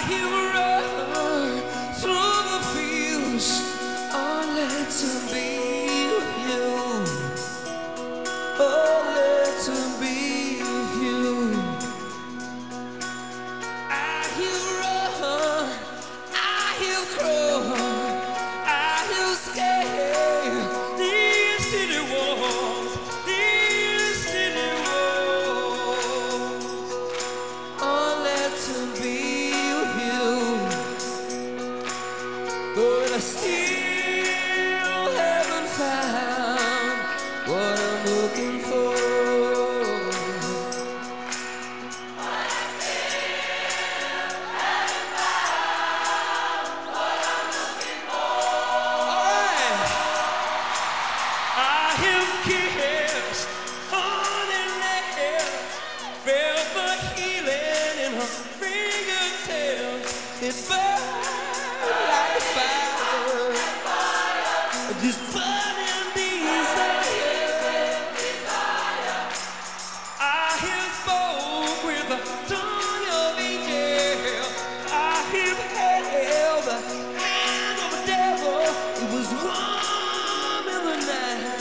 hear a run through the fields. Oh, let him be with you. Oh, let him be with you. I hear run, I hear cry, I hear scale these city walls, these city walls. Oh, let him be with you. But I still haven't found what I'm looking for. Kiss on her nails, felt the healing in her fingertips. It burned like fire, this burning desire. I have spoke with the tongue of angel. I have held the hand of the devil. It was warm in the night.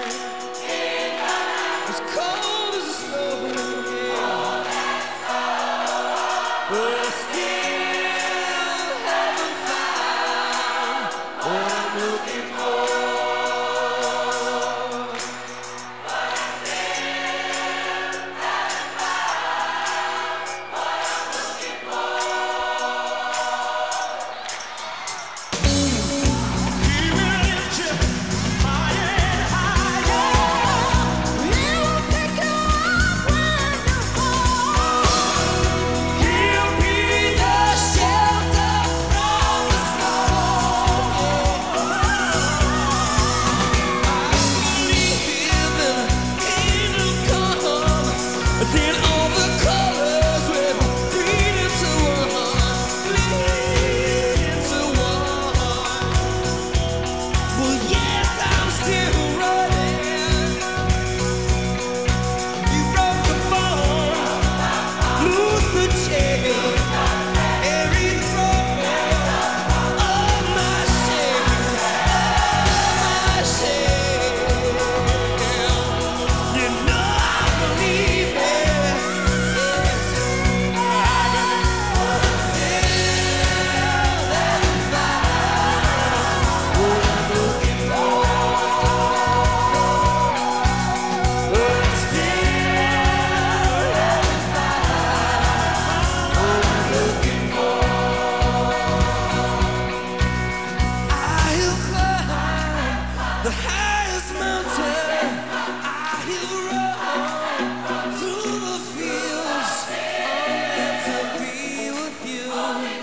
The highest mountain, I hear run through the fields. Oh, let her be with you.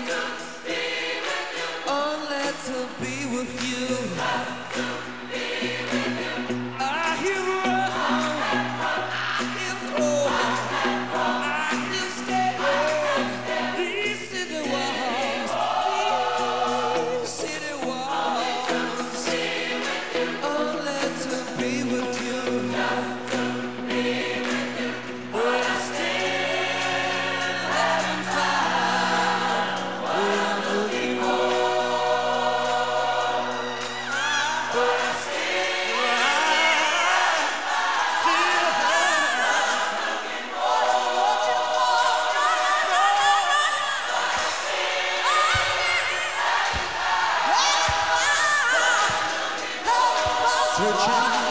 Oh, let her be with you. I hear run, I hear cry, I hear scale these city walls, these city walls. Be with you. But I still haven't found what I'm looking for. But I still haven't found. Searching